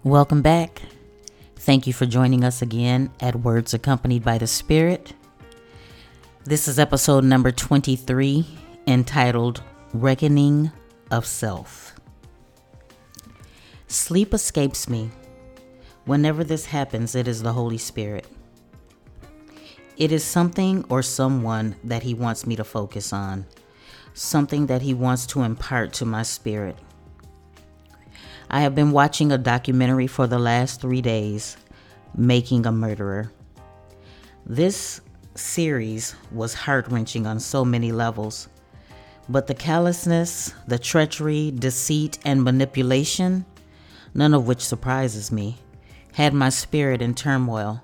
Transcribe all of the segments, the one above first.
Welcome back. Thank you for joining us again at Words Accompanied by the Spirit. This is episode number 23, entitled Reckoning of Self. Sleep escapes me. Whenever this happens, it is the Holy Spirit. It is something or someone that He wants me to focus on, something that He wants to impart to my spirit. I have been watching a documentary for the last 3 days, Making a Murderer. This series was heart-wrenching on so many levels, but the callousness, the treachery, deceit, and manipulation, none of which surprises me, had my spirit in turmoil.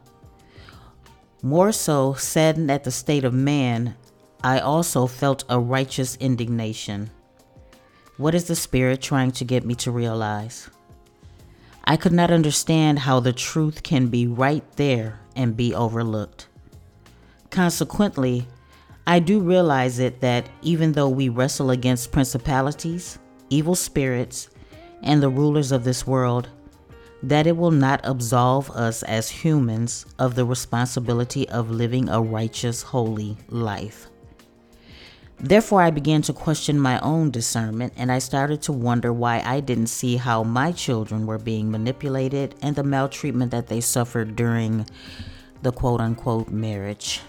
More so, saddened at the state of man, I also felt a righteous indignation. What is the Spirit trying to get me to realize? I could not understand how the truth can be right there and be overlooked. Consequently, I do realize it that even though we wrestle against principalities, evil spirits, and the rulers of this world, that it will not absolve us as humans of the responsibility of living a righteous, holy life. Therefore, I began to question my own discernment, and I started to wonder why I didn't see how my children were being manipulated and the maltreatment that they suffered during the quote-unquote marriage.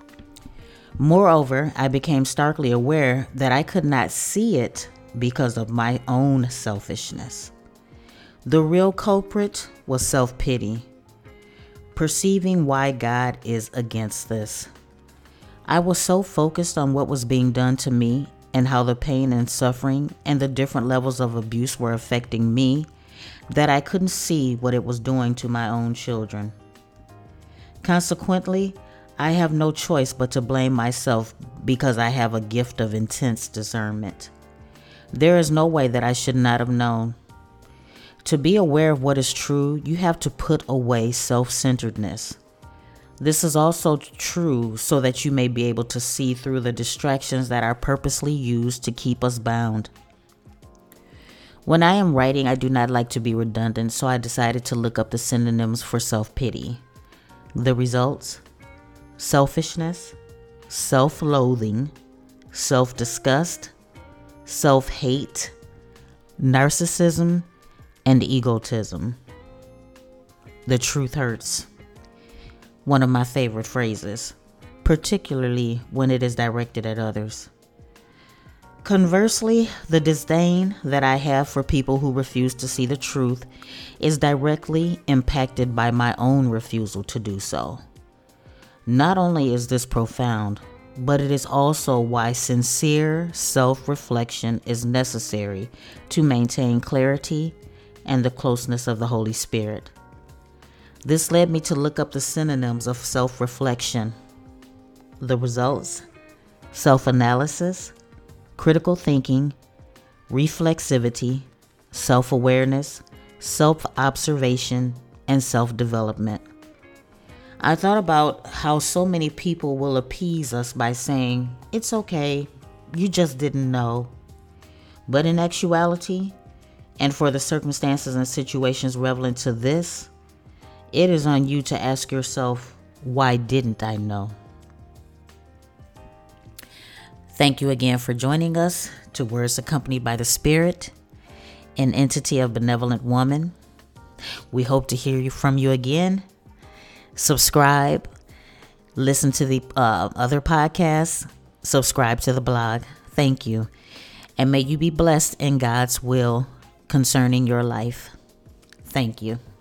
Moreover, I became starkly aware that I could not see it because of my own selfishness. The real culprit was self-pity, perceiving why God is against this. I was so focused on what was being done to me and how the pain and suffering and the different levels of abuse were affecting me that I couldn't see what it was doing to my own children. Consequently, I have no choice but to blame myself because I have a gift of intense discernment. There is no way that I should not have known. To be aware of what is true, you have to put away self-centeredness. This is also true so that you may be able to see through the distractions that are purposely used to keep us bound. When I am writing, I do not like to be redundant, so I decided to look up the synonyms for self-pity. The results: selfishness, self-loathing, self-disgust, self-hate, narcissism, and egotism. The truth hurts. One of my favorite phrases, particularly when it is directed at others. Conversely, the disdain that I have for people who refuse to see the truth is directly impacted by my own refusal to do so. Not only is this profound, but it is also why sincere self-reflection is necessary to maintain clarity and the closeness of the Holy Spirit. This led me to look up the synonyms of self-reflection. The results: self-analysis, critical thinking, reflexivity, self-awareness, self-observation, and self-development. I thought about how so many people will appease us by saying, "It's okay, you just didn't know." But in actuality, and for the circumstances and situations relevant to this, it is on you to ask yourself, why didn't I know? Thank you again for joining us to Words Accompanied by the Spirit, an entity of benevolent woman. We hope to hear from you again. Subscribe, listen to the other podcasts, subscribe to the blog. Thank you. And may you be blessed in God's will concerning your life. Thank you.